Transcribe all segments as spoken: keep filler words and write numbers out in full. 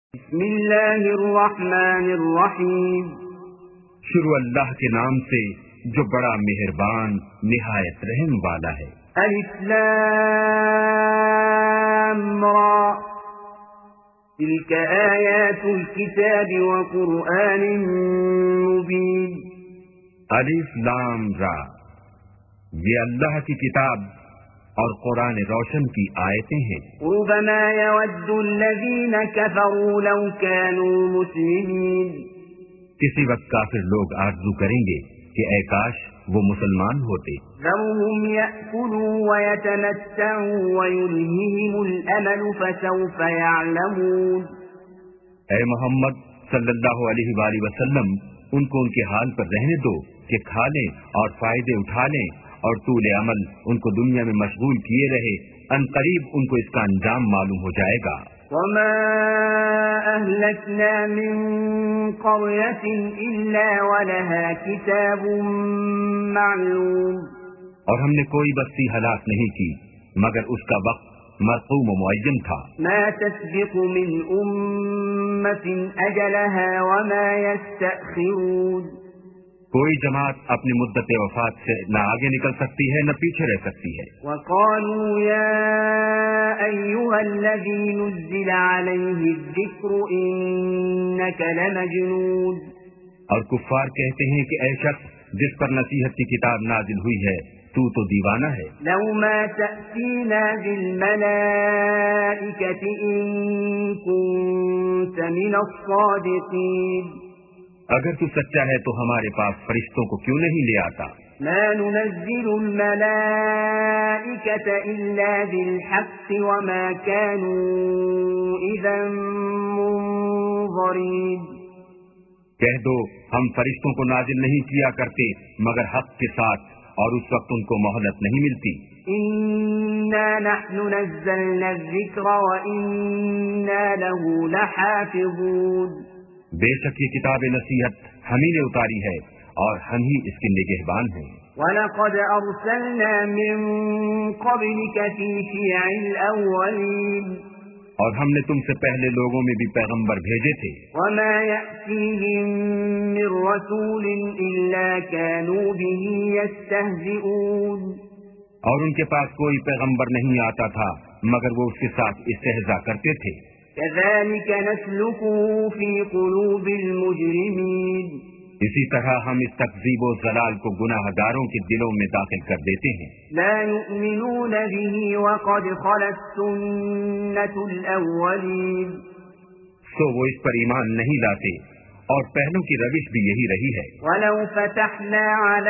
بسم اللہ الرحمن الرحیم، شروع اللہ کے نام سے جو بڑا مہربان نہایت رحم والا ہے۔ الف لام را تلک آیات الکتاب وقرآن مبین۔ الف لام را، یہ اللہ کی کتاب اور قرآن روشن کی آیتیں ہیں۔ ربما يود الذین کفروا لو كانوا مسلمین، کسی وقت کافر لوگ آرزو کریں گے کہ اے کاش وہ مسلمان ہوتے۔ ذرهم يأكلوا ويتمتعوا ويلههم الأمل فسوف يعلمون۔ اے محمد صلی اللہ علیہ وآلہ وسلم، ان کو ان کے حال پر رہنے دو کہ کھا لیں اور فائدے اٹھا لیں، اور طول عمل ان کو دنیا میں مشغول کیے رہے، ان قریب ان کو اس کا انجام معلوم ہو جائے گا۔ وما أهلكنا من قرية إلا ولها كتاب معلوم، اور ہم نے کوئی بستی ہلاک نہیں کی مگر اس کا وقت مرقوم و معین تھا۔ ما تسبق من أمة أجلها وما يستأخرون، کوئی جماعت اپنی مدت وفات سے نہ آگے نکل سکتی ہے نہ پیچھے رہ سکتی ہے۔ وقالوا يا أيها الذي نزل عليه الذكر إنك لمجنون، اور کفار کہتے ہیں کہ اے شخص جس پر نصیحت کی کتاب نازل ہوئی ہے تو تو دیوانہ ہے۔ لو ما تأتينا بالملائكة إن كنت من الصادقين، اگر تو سچا ہے تو ہمارے پاس فرشتوں کو کیوں نہیں لے آتا؟ ما ننزل الملائكة إلا بالحق وما كانوا إذا منظرين، کہہ دو ہم فرشتوں کو نازل نہیں کیا کرتے مگر حق کے ساتھ، اور اس وقت ان کو مہلت نہیں ملتی۔ إنا نحن نزلنا الذكر وإنا له لحافظون، بے شک یہ کتاب نصیحت ہم ہی نے اتاری ہے اور ہم ہی اس کے نگہبان ہیں۔ وَلَقَدْ أَرْسَلْنَا مِن قَبْلِكَ فِي شِيَعِ الْأَوَّلِينَ، اور ہم نے تم سے پہلے لوگوں میں بھی پیغمبر بھیجے تھے۔ وَمَا يَأْتِيهِم مِّن رَّسُولٍ إِلَّا كَانُوا بِهِ يَسْتَهْزِئُونَ، اور ان کے پاس کوئی پیغمبر نہیں آتا تھا مگر وہ اس کے ساتھ استہزاء کرتے تھے۔ كَذَلِكَ نَسْلُكُهُ فِي قُلُوبِ الْمُجْرِمِينَ، اسی طرح ہم اس تکذیب و ضلال کو گناہ گاروں کے دلوں میں داخل کر دیتے ہیں۔ لا يؤمنون به وقد خلت سنة الأولين، سو وہ اس پر ایمان نہیں لاتے اور پہلوں کی روش بھی یہی رہی ہے۔ ولو فتحنا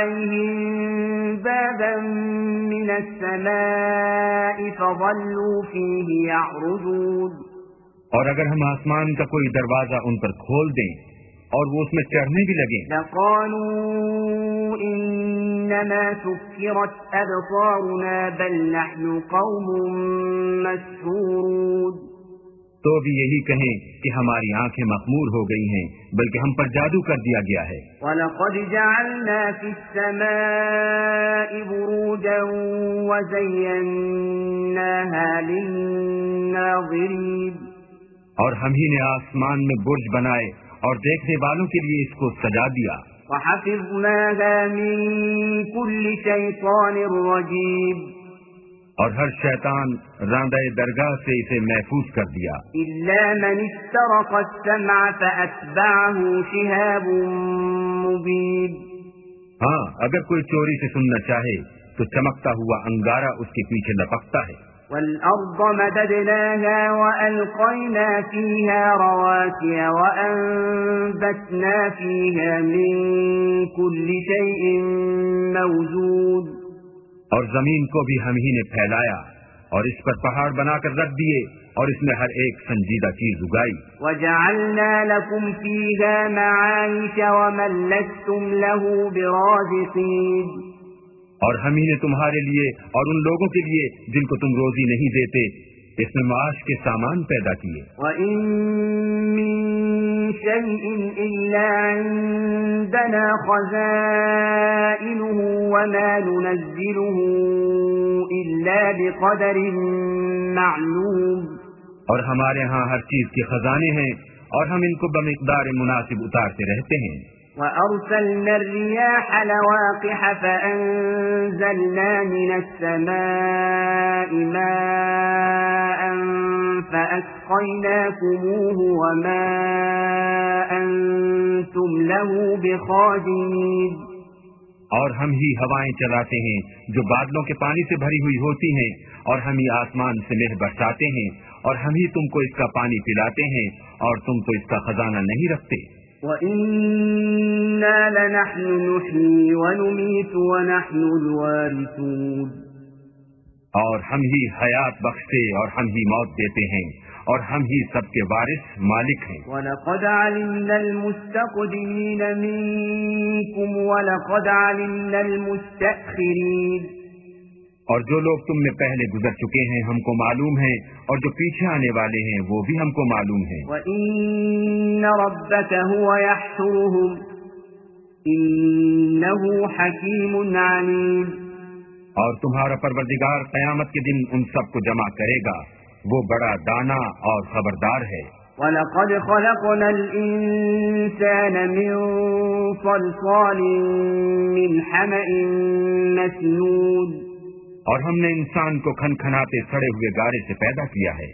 عليهم بابا من السماء فظلوا فيه يعرجون، اور اگر ہم آسمان کا کوئی دروازہ ان پر کھول دیں اور وہ اس میں چڑھنے بھی لگیں، لقالوا انما سكرت ابصارنا بل نحن قوم مسحورون، تو بھی یہی کہیں کہ ہماری آنکھیں مخمور ہو گئی ہیں بلکہ ہم پر جادو کر دیا گیا ہے۔ وَلَقَدْ جَعَلْنَا فِي السَّمَاءِ بُرُوجًا وَزَيَّنَّاهَا لِلنَّاظِرِينَ، اور ہم ہی نے آسمان میں برج بنائے اور دیکھنے والوں کے لیے اس کو سجا دیا۔ وَحَفِظْنَاهَا مِن كُلِّ شَيْطَانٍ رَّجِيمٍ، اور ہر شیطان راندہ درگاہ سے اسے محفوظ کر دیا۔ إِلَّا مَنِ اسْتَرَقَ السَّمْعَ فَأَتْبَعَهُ شِهَابٌ مُّبِينٌ، ہاں اگر کوئی چوری سے سننا چاہے تو چمکتا ہوا انگارہ اس کے پیچھے لپکتا ہے۔ وَالْأَرْضَ مَدَدْنَاهَا وَأَلْقَيْنَا فِيهَا رَوَاسِيَ وَأَنبَتْنَا فِيهَا مِن كُلِّ شَيْءٍ مَّوْزُونٍ، اور زمین کو بھی ہم ہی نے پھیلایا اور اس پر پہاڑ بنا کر رکھ دیے اور اس میں ہر ایک سنجیدہ چیز اگائی۔ وَجَعَلْنَا لَكُمْ فِيهَا مَعَايِشَ وَمَن لَّسْتُمْ لَهُ بِرَازِقِينَ، اور ہم ہی نے تمہارے لیے اور ان لوگوں کے لیے جن کو تم روزی نہیں دیتے اس میں معاش کے سامان پیدا کیے۔ وَإِن مِّن شَيْءٍ إِلَّا عِندَنَا خَزَائِنُهُ وَمَا نُنَزِّلُهُ إِلَّا بِقَدَرٍ مَّعْلُومٍ، اور ہمارے ہاں ہر چیز کے خزانے ہیں اور ہم ان کو بمقدار مناسب اتارتے رہتے ہیں. وَأَرْسَلْنَا الرِّيَاحَ لَوَاقِحَ فَأَنزَلْنَا مِنَ السَّمَاءِ مَاءً فَأَسْقَيْنَاكُمُوهُ وَمَا أَنْتُمْ لَهُ بِخَازِنِينَ. اور ہم ہی ہوائیں چلاتے ہیں جو بادلوں کے پانی سے بھری ہوئی ہوتی ہیں اور ہم ہی آسمان سے مہ برساتے ہیں اور ہم ہی تم کو اس کا پانی پلاتے ہیں اور تم تو اس کا خزانہ نہیں رکھتے. وَإِنَّا لَنَحْنُ نُحْيِي وَنُمِيتُ وَنَحْنُ الْوَارِثُونَ. اور ہم ہی حیات بخشتے اور ہم ہی موت دیتے ہیں اور ہم ہی سب کے وارث مالک ہیں. وَلَقَدْ عَلِمْنَا الْمُسْتَقْدِمِينَ مِنكُمْ وَلَقَدْ عَلِمْنَا الْمُسْتَأْخِرِينَ. اور جو لوگ تم میں پہلے گزر چکے ہیں ہم کو معلوم ہیں اور جو پیچھے آنے والے ہیں وہ بھی ہم کو معلوم ہیں. وَإِنَّ رَبَّكَ هُوَ يَحْشُرُهُمْ إِنَّهُ حَكِيمٌ عَلِيمٌ. اور تمہارا پروردگار قیامت کے دن ان سب کو جمع کرے گا، وہ بڑا دانا اور خبردار ہے. وَلَقَدْ خَلَقْنَا الْإِنسَانَ مِنْ صَلْصَالٍ مِنْ حَمَإٍ مَسْنُونٍ. اور ہم نے انسان کو کھن کھناتے سڑے ہوئے گارے سے پیدا کیا ہے.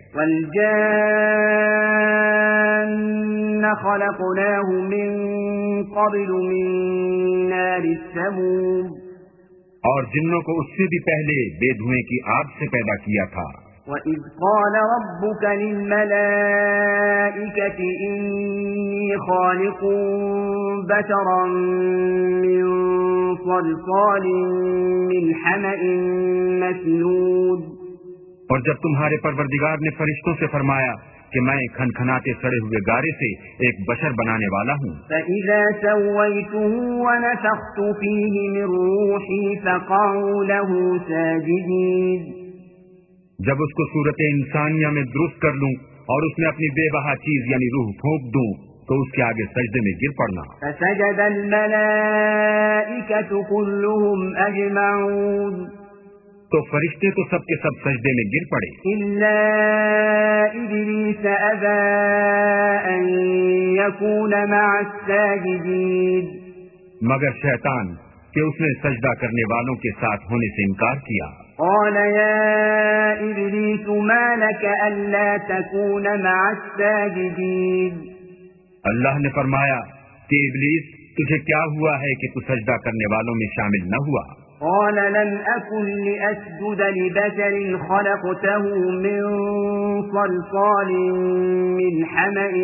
وَالْجَانَّ خَلَقْنَاهُ مِنْ قَبْلُ مِنْ نَارِ السَّمُومِ. اور جنوں کو اس سے بھی پہلے بے دھوئیں کی آگ سے پیدا کیا تھا. وَإِذْ قَالَ رَبُّكَ لِلْمَلَائِكَةِ إِنِّي خَالِقٌ بَشَرًا مِّن صَلْصَالٍ مِّنْ حَمَإٍ مَّسْنُونٍ. اور جب تمہارے پروردگار نے فرشتوں سے فرمایا کہ میں کھن کھناتے سڑے ہوئے گارے سے ایک بشر بنانے والا ہوں. فَإِذَا سَوَّيْتُهُ وَنَفَخْتُ فِيهِ مِن رُّوحِي فَقَعُوا لَهُ سَاجِدِينَ. جب اس کو صورت انسانیہ میں درست کر لوں اور اس میں اپنی بے بہا چیز یعنی روح پھونک دوں تو اس کے آگے سجدے میں گر پڑنا. فَسَجَدَ الْمَلَائِكَةُ كُلُّهُمْ أَجْمَعُونَ. تو فرشتے تو سب کے سب سجدے میں گر پڑے إِلَّا إِبْلِيسَ أَبَى أَن يَكُونَ مَعَ السَّاجِدِينَ. مگر شیطان کہ اس نے سجدہ کرنے والوں کے ساتھ ہونے سے انکار کیا. قال يا إبليس ما لك ألا تكون مع الساجدين. اللہ نے فرمایا کہ ابلیس تجھے کیا ہوا ہے کہ تو سجدہ کرنے والوں میں شامل نہ ہوا. قال لم أكن لأسجد لبشر خلقته من صلصال من حمأ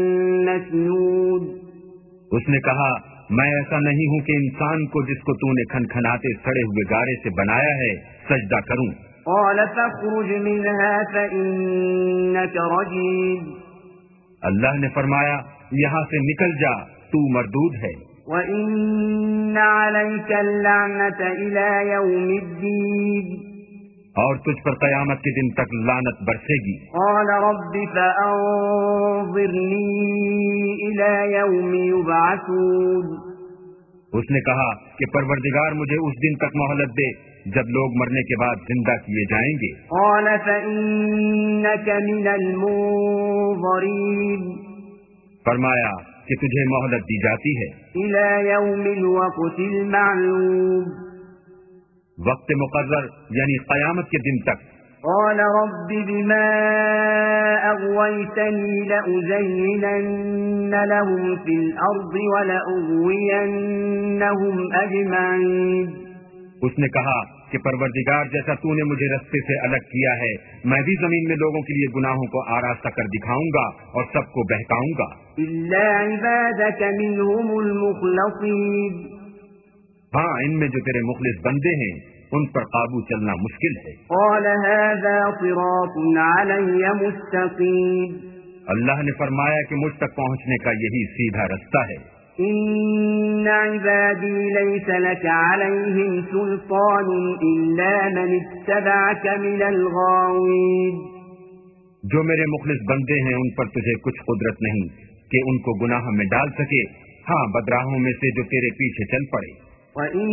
مسنون. اس نے کہا میں ایسا نہیں ہوں کہ انسان کو جس کو تو نے کھن کھناتے سڑے ہوئے گارے سے بنایا ہے سجدہ کروں. قال فاخرج منها فإنك رجيم. اللہ نے فرمایا یہاں سے نکل جا تو مردود ہے. وَإِنَّ عَلَيْكَ اللَّعْنَةَ إِلَى يَوْمِ الدِّينِ. اور تجھ پر قیامت کے دن تک لعنت برسے گی. قال رب فأنظرني إلى يوم يبعثون. اس نے کہا کہ پروردگار مجھے اس دن تک مہلت دے جب لوگ مرنے کے بعد زندہ کیے جائیں گے. قال فإنك من المنظرين. فرمایا کہ تجھے مہلت دی جاتی ہے إلى يوم الوقت المعلوم. وقت مقرر یعنی قیامت کے دن تک. قال رب بما أغويتني لأزينن لهم في الأرض ولأغوينهم أجمعين. اس نے کہا کہ پروردگار جیسا تو نے مجھے رستے سے الگ کیا ہے میں بھی زمین میں لوگوں کے لیے گناہوں کو آراستہ کر دکھاؤں گا اور سب کو بہکاؤں گا. إلا عبادك منهم المخلصين. ہاں ان میں جو تیرے مخلص بندے ہیں ان پر قابو چلنا مشکل ہے. قال هذا صراط علي مستقيم. اللہ نے فرمایا کہ مجھ تک پہنچنے کا یہی سیدھا رستہ ہے. إن عبادي ليس لك عليهم سلطان إلا من اتبعك من الغاوين. جو میرے مخلص بندے ہیں ان پر تجھے کچھ قدرت نہیں کہ ان کو گناہ میں ڈال سکے ہاں بدراہوں میں سے جو تیرے پیچھے چل پڑے.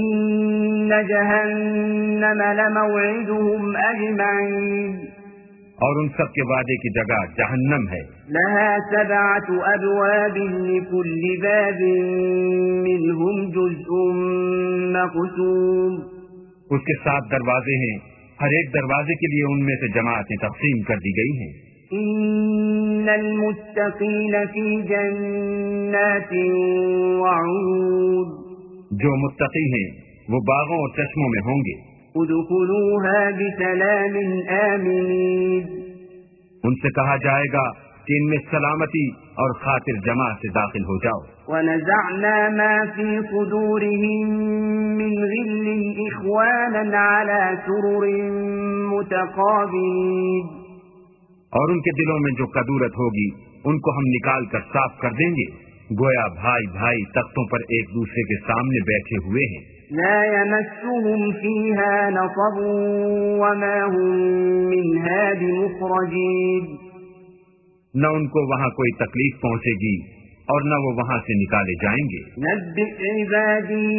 وَإِنَّ جَهَنَّمَ لَمَوْعِدُهُمْ أَجْمَعِينَ. اور ان سب کے وعدے کی جگہ جہنم ہے. لها سبعة أبواب لكل باب منهم جزء مقسوم. اس کے سات دروازے ہیں، ہر ایک دروازے کے لیے ان میں سے جماعتیں تقسیم کر دی گئی ہیں. ان المتقین فی جنات وعود. جو متقی ہیں وہ باغوں اور چشموں میں ہوں گے. ادخلوها بسلام آمنین. ان سے کہا جائے گا کہ ان میں سلامتی اور خاطر جمع سے داخل ہو جاؤ. ونزعنا ما في صدورهم من غل إخوانا على سرر متقابلين. اور ان کے دلوں میں جو کدورت ہوگی ان کو ہم نکال کر صاف کر دیں گے، گویا بھائی بھائی تختوں پر ایک دوسرے کے سامنے بیٹھے ہوئے ہیں. لا يمسهم فيها نصب وما هم منها بمخرجين. نہ ان کو وہاں کوئی تکلیف پہنچے گی اور نہ وہ وہاں سے نکالے جائیں گے. نبئ عبادی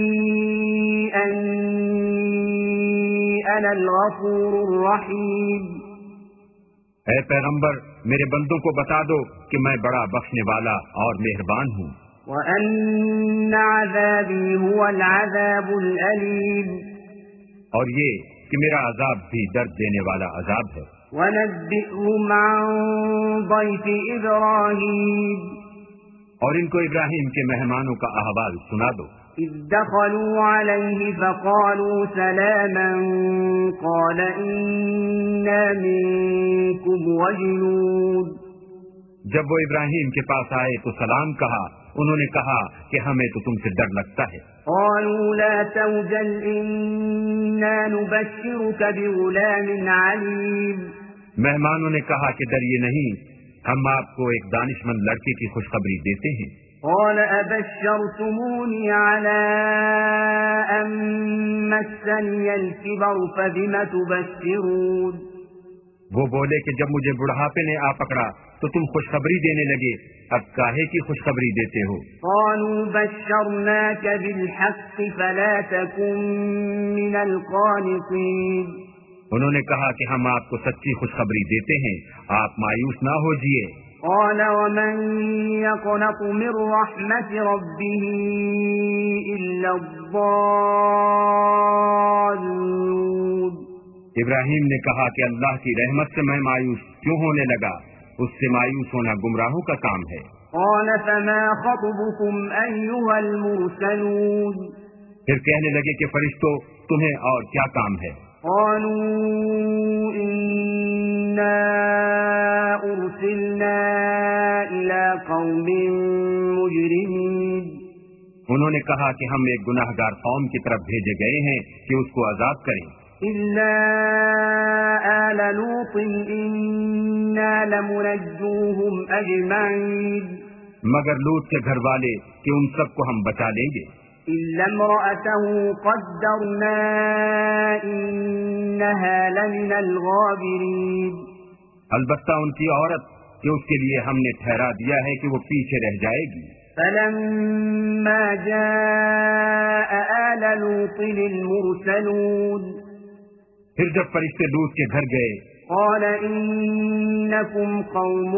انی انا الغفور الرحیم. اے پیغمبر میرے بندوں کو بتا دو کہ میں بڑا بخشنے والا اور مہربان ہوں. وَأَنَّ عَذَابِي هُوَ الْعَذَابُ الْأَلِيمُ. اور یہ کہ میرا عذاب بھی درد دینے والا عذاب ہے. وَنَبِّئْهُمْ عَنْ ضَيْفِ إِبْرَاهِيمَ. اور ان کو ابراہیم کے مہمانوں کا احوال سنا دو. إِذْ دَخَلُوا عَلَيْهِ فَقَالُوا سَلَامًا قَالَ إِنَّا مِنكُمْ وَجِلُونَ. جب وہ ابراہیم کے پاس آئے تو سلام کہا. انہوں نے کہا کہ ہمیں تو تم سے ڈر لگتا ہے. قالوا لا توجل إنا نبشرك بغلام عليم. مہمانوں نے کہا کہ ڈریے نہیں، ہم آپ کو ایک دانشمند لڑکے کی خوشخبری دیتے ہیں. قال أبشرتموني على أن مسني الكبر فبم تبشرون. وہ بولے کہ جب مجھے بڑھاپے نے آ پکڑا تو تم خوشخبری دینے لگے، اب کاہے کی خوشخبری دیتے ہو؟ قالوا بشرناك بالحق فلا تكن من القانطين. انہوں نے کہا کہ ہم آپ کو سچی خوشخبری دیتے ہیں، آپ مایوس نہ ہوجیے. قال ومن يقنط من رحمة ربه إلا الضالون. ابراہیم نے کہا کہ اللہ کی رحمت سے میں مایوس کیوں ہونے لگا؟ اس سے مایوس ہونا گمراہوں کا کام ہے. قال فما خطبكم أيها المرسلون. پھر کہنے لگے کہ فرشتوں تمہیں اور کیا کام ہے؟ قالوا إنا أرسلنا إلى قوم مجرمين. انہوں نے کہا کہ ہم ایک گناہگار قوم کی طرف بھیجے گئے ہیں کہ اس کو عذاب کریں. إلا آل لوط إنا لمنجوهم أجمعين. مگر لوط کے گھر والے کہ ان سب کو ہم بچا لیں گے. إلا امرأته قدرنا إنها لمن الغابرين. البتہ ان کی عورت کہ اس کے لیے ہم نے ٹھہرا دیا ہے کہ وہ پیچھے رہ جائے گی. فلما جاء آل لوط المرسلون. پھر جب فرشتے لوط کے گھر گئے قال إنكم قوم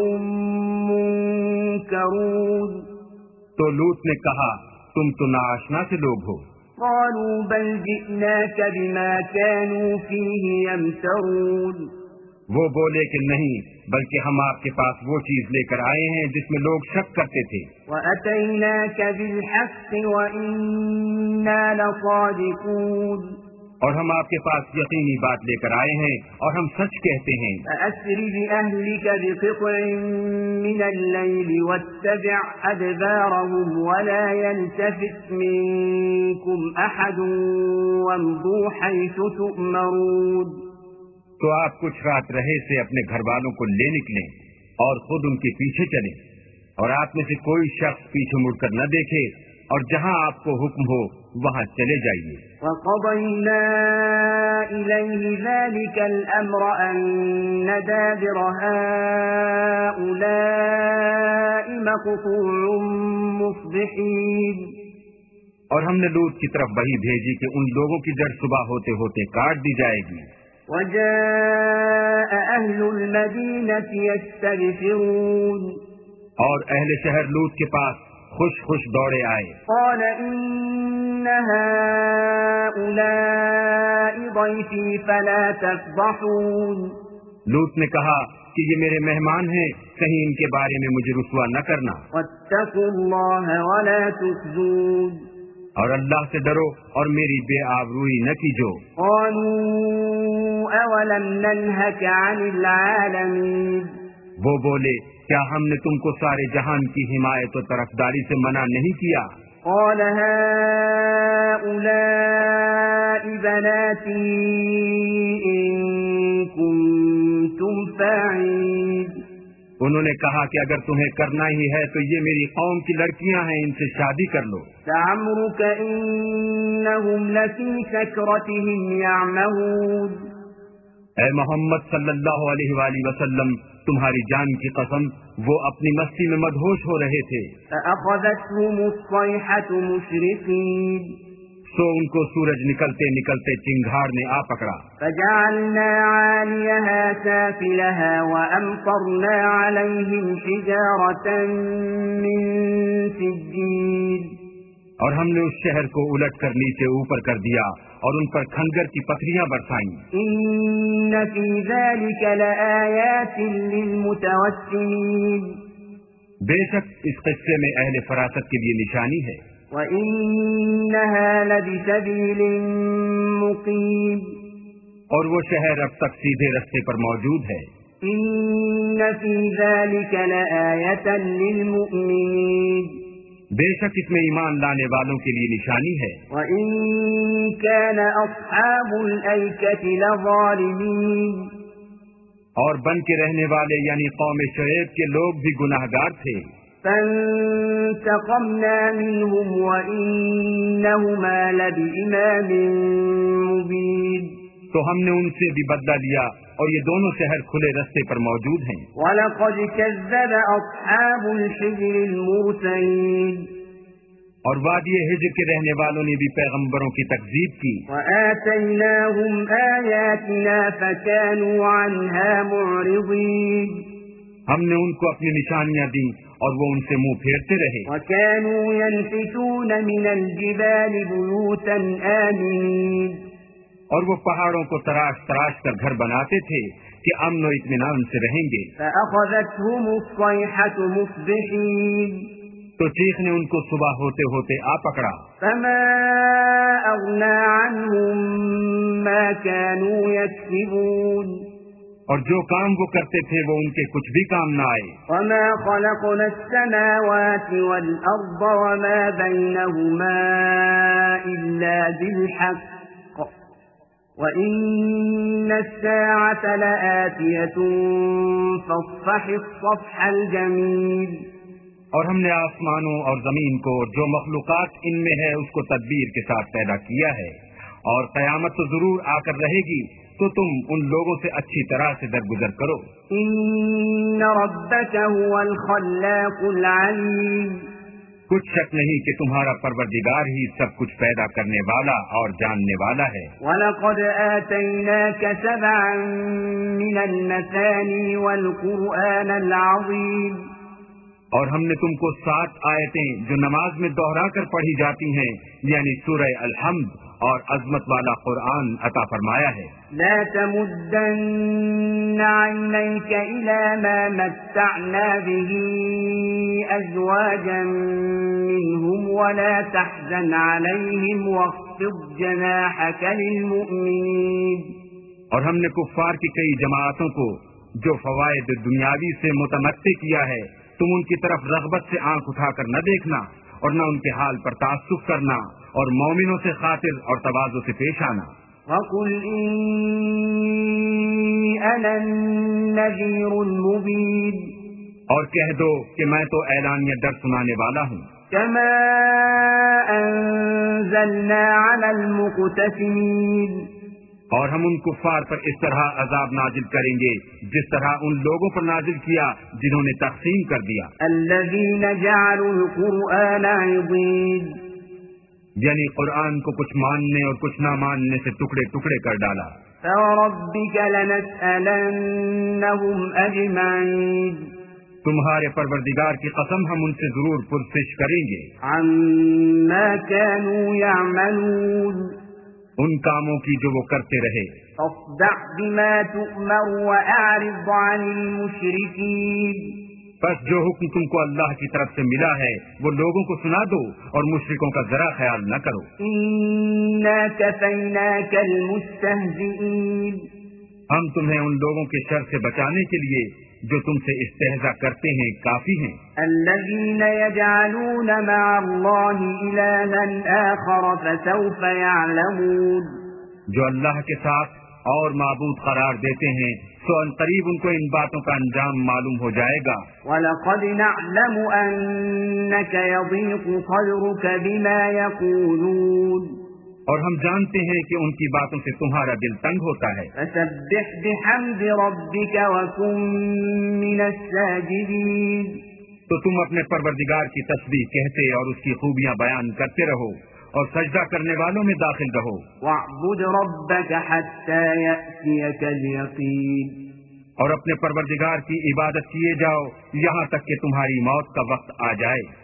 منكرون. تو لوط نے کہا تم تو ناآشنا سے لوگ ہو. قالوا بل جئناك بما كانوا فيه يمترون. وہ بولے کہ نہیں بلکہ ہم آپ کے پاس وہ چیز لے کر آئے ہیں جس میں لوگ شک کرتے تھے. وَأَتَيْنَاكَ بِالْحَقِّ وَإِنَّا لَصَادِقُونَ. اور ہم آپ کے پاس یقینی بات لے کر آئے ہیں اور ہم سچ کہتے ہیں. فَأَسْرِ بِأَهْلِكَ بِقِطْعٍ مِّنَ اللَّيْلِ وَاتَّبِعْ أَدْبَارَهُمْ وَلَا يَلْتَفِتْ مِنكُمْ أَحَدٌ وَامْضُوا حَيْثُ تُؤْمَرُونَ. تو آپ کچھ رات رہے سے اپنے گھر والوں کو لے نکلیں اور خود ان کے پیچھے چلیں، اور آپ میں سے کوئی شخص پیچھے مڑ کر نہ دیکھے، اور جہاں آپ کو حکم ہو وہاں چلے جائیے. وَقَضَيْنَا إِلَيْهِ ذَلِكَ الْأَمْرَ أَنَّ دَابِرَ هَٰؤُلَاءِ مَقْطُوعٌ مُصْبِحِينَ. اور ہم نے لوط کی طرف وحی بھیجی کہ ان لوگوں کی جڑ صبح ہوتے ہوتے کاٹ دی جائے گی. وَجَاءَ أهل المدينة يستبشرون اور اہل شہر لوط کے پاس خوش خوش دوڑے آئے. قال إن هؤلاء ضيفي فلا تفضحون. لوط نے کہا کہ یہ میرے مہمان ہیں، کہیں ان کے بارے میں مجھے رسوا نہ کرنا. واتقوا الله ولا تخزون. اور اللہ سے ڈرو اور میری بے آبروئی نہ کیجو. قالوا اولم ننهك عن العالمين. وہ بولے کیا ہم نے تم کو سارے جہان کی حمایت و طرفداری سے منع نہیں کیا؟ قال هؤلاء بناتي إن كنتم فاعلين. انہوں نے کہا کہ اگر تمہیں کرنا ہی ہے تو یہ میری قوم کی لڑکیاں ہیں، ان سے شادی کر لو. لعمرك إنهم لفي سكرتهم يعمهون. اے محمد صلی اللہ علیہ وآلہ وسلم، تمہاری جان کی قسم وہ اپنی مستی میں مدہوش ہو رہے تھے. فأخذتهم الصيحة مشرقين. سو ان کو سورج نکلتے نکلتے چنگھاڑ نے آ پکڑا. فجعلنا عاليها سافلها وأمطرنا عليهم حجارة من سجيل. اور ہم نے اس شہر کو الٹ کر نیچے اوپر کر دیا اور ان پر کھنگر کی پتھریاں برسائیں. إن في ذلك لآيات للمتوسمين. بے شک اس قصے میں اہل فراست کے لیے نشانی ہے. وَإِنَّهَا لَبِسَبِيلٍ مُقِيمٍ. اور وہ شہر اب تک سیدھے رستے پر موجود ہے. إِنَّ فِي ذَلِكَ لَآيَةً لِلْمُؤْمِنِينَ. بے شک اس میں ایمان لانے والوں کے لیے نشانی ہے. وَإِن كَانَ أَصْحَابُ الْأَيْكَةِ لَظَالِمِينَ. اور بن کے رہنے والے یعنی قوم شعیب کے لوگ بھی گناہ گار تھے. فانتقمنا منهم وإنهما لبإمام مبين. تو ہم نے ان سے بھی بدلہ لیا اور یہ دونوں شہر کھلے رستے پر موجود ہیں. وَلَقَدْ كَذَّبَ أَصْحَابُ الْحِجْرِ الْمُرْسَلِينَ. اور وادی ہجر کے رہنے والوں نے بھی پیغمبروں کی تکذیب کی. وَآتَيْنَاهُمْ آيَاتِنَا فَكَانُوا عَنْهَا مُعْرِضِينَ. ہم نے ان کو اپنی نشانیاں دیں اور وہ ان سے منہ پھیرتے رہے. وَكَانُوا يَنْحِتُونَ مِنَ الْجِبَالِ بُيُوتًا آمِنِينَ. اور وہ پہاڑوں کو تراش تراش کر گھر بناتے تھے کہ امن و اطمینان سے رہیں گے. فَأَخَذَتْهُمُ الصَّيْحَةُ مُصْبِحِينَ. تو چیخ نے ان کو صبح ہوتے ہوتے آ پکڑا. فَمَا أَغْنَى عَنْهُمْ مَا كَانُوا يَكْسِبُونَ. اور جو کام وہ کرتے تھے وہ ان کے کچھ بھی کام نہ آئے. وَمَا خَلَقْنَا السَّمَاوَاتِ وَالْأَرْضَ وَمَا بَيْنَهُمَا إِلَّا بِالْحَقِّ وَإِنَّ السَّاعَةَ لَآتِيَةٌ فَاصْفَحِ الصَّفْحَ الْجَمِيلَ. اور ہم نے آسمانوں اور زمین کو جو مخلوقات ان میں ہے اس کو تدبیر کے ساتھ پیدا کیا ہے، اور قیامت تو ضرور آ کر رہے گی، تو تم ان لوگوں سے اچھی طرح سے درگزر کرو. إِنَّ رَبَّكَ هُوَ الْخَلَّاقُ الْعَلِيمُ. کچھ شک نہیں کہ تمہارا پروردگار ہی سب کچھ پیدا کرنے والا اور جاننے والا ہے. وَلَقَدْ آتَيْنَاكَ سَبْعًا مِنَ الْمَثَانِي وَالْقُرْآنَ الْعَظِيمَ. اور ہم نے تم کو سات آیتیں جو نماز میں دوہرا کر پڑھی جاتی ہیں یعنی سورہ الحمد اور عظمت والا قرآن عطا فرمایا ہے. لا تمدن عينيك إلى ما متعنا به أزواجا منهم ولا تحزن عليهم واخفض جناحك للمؤمنين. اور ہم نے کفار کی کئی جماعتوں کو جو فوائد دنیاوی سے متمتع کیا ہے، تم ان کی طرف رغبت سے آنکھ اٹھا کر نہ دیکھنا اور نہ ان کے حال پر تعصب کرنا، اور مومنوں سے خاطر اور تواضع سے پیش آنا. وَقُلْ إِنِّي أَنَا النَّذِيرُ الْمُبِينُ. اور کہہ دو کہ میں تو اعلانیہ ڈر سنانے والا ہوں. كَمَا أَنزَلْنَا عَلَى الْمُقْتَسِمِينَ. اور ہم ان کفار پر اس طرح عذاب نازل کریں گے جس طرح ان لوگوں پر نازل کیا جنہوں نے تقسیم کر دیا. الَّذِينَ جَعَلُوا الْقُرْآنَ عِضِينَ. یعنی قرآن کو کچھ ماننے اور کچھ نہ ماننے سے ٹکڑے ٹکڑے کر ڈالا. فوربك لنسألنهم أجمعين تمہارے پروردگار کی قسم ہم ان سے ضرور پرسش کریں گے عما كانوا يعملون ان کاموں کی جو وہ کرتے رہے فاصدع بما تؤمر وأعرض عن المشركين بس جو حکم تم کو اللہ کی طرف سے ملا ہے وہ لوگوں کو سنا دو اور مشرکوں کا ذرا خیال نہ کرو إنا كفيناك المستهزئين ہم تمہیں ان لوگوں کے شر سے بچانے کے لیے جو تم سے استہزاء کرتے ہیں کافی ہیں الذين يجعلون مع الله إلها آخر فسوف يعلمون جو اللہ کے ساتھ اور معبود قرار دیتے ہیں سو ان قریب ان کو ان باتوں کا انجام معلوم ہو جائے گا وَلَقَدْ نَعْلَمُ أَنَّكَ يَضِيقُ صَدْرُكَ بِمَا يَقُولُونَ اور ہم جانتے ہیں کہ ان کی باتوں سے تمہارا دل تنگ ہوتا ہے فَسَبِّحْ بِحَمْدِ رَبِّكَ وَكُن مِّنَ السَّاجِدِينَ تو تم اپنے پروردگار کی تسبیح کہتے اور اس کی خوبیاں بیان کرتے رہو اور سجدہ کرنے والوں میں داخل رہو وَاعْبُدْ رَبَّكَ حَتَّى يَأْتِيَكَ الْيَقِينُ اور اپنے پروردگار کی عبادت کیے جاؤ یہاں تک کہ تمہاری موت کا وقت آ جائے